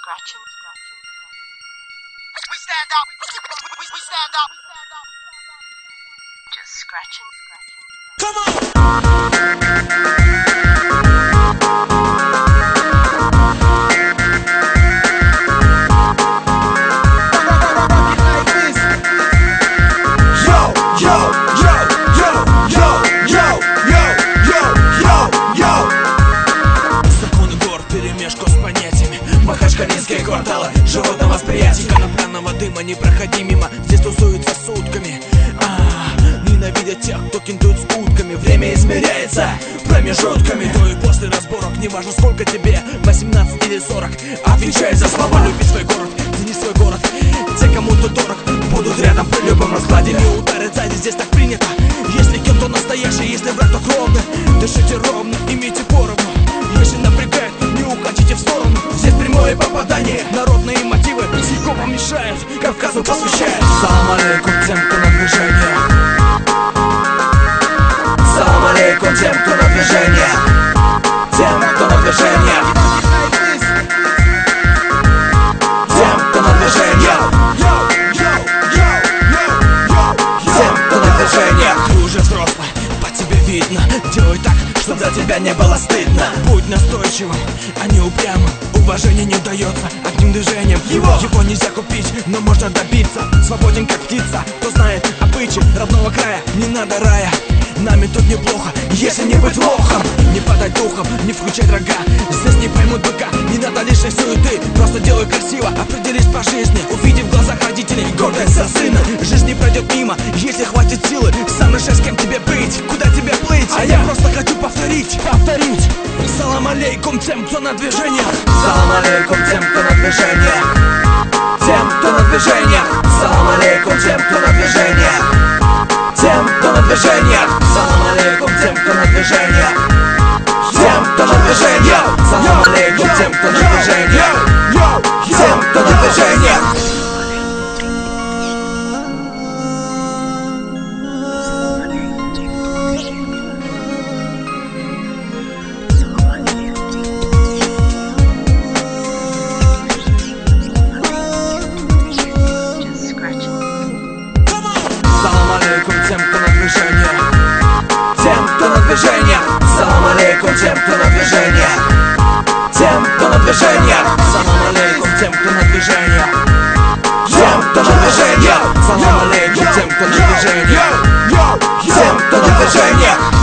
scratching. We stand up. We stand up. Just scratching. Come on! Махачкалинские кварталы живут на восприятии конопляного дыма, не проходи мимо, здесь тусуются сутками. Ненавидят тех, кто кинтует с утками. Время измеряется промежутками. До и после разборок, неважно сколько тебе, 18 или 40. Отвечай за слова, люби свой город, цени свой город. Те, кому ты дорог, будут рядом при любом раскладе. Не ударят сзади, здесь так принято. Если кем, то настоящий, если враг, то кровный. Дышите ровно, имейте поровну. Если напрягает, не уходите в сторону. Здесь прямое попадание, народные мотивы слегка помешают, Кавказу посвящают. Салам алейкум тем, кто на движении. Салам алейкум тем, кто на движении. Тем, кто на движении. Тем, кто на движении. Тем, кто на движении. Ты уже взрослый, по тебе видно. Делай так, чтоб за тебя не было стыдно. Будь настойчивым, а не упрямым. Уважение не удается одним движением. Его нельзя купить, но можно добиться. Свободен как птица, кто знает обычаи родного края. Не надо рая, нами тут неплохо, если не быть лохом. Не падать духом, не включать рога. Здесь не поймут быка, не надо лишней суеты. Просто делай красиво, определись по жизни. Увидев в глазах родителей гордость за сына. Жизнь не пройдет мимо, если хватит силы. Сам решай, с кем тебе быть, куда тебе плыть. А я просто хочу повторить. Салам алейкум тем, кто на движении. Салам алейкум тем, кто на движении. Тем, кто на движении. Салам алейкум тем, кто на движении. Тем, кто на движении. Салам алейкум тем, кто на движении. Тем, кто на движении. Салам алейкум тем, кто на движении. Тем, кто на движении. Тем, кто на движении. Тем, кто на движении. Салам алейкум тем, кто на движении. Тем, кто на движении. Салам алейкум тем, кто на движении. Тем, кто на движении. Салам алейкум тем, кто на движении. Тем, кто на движении.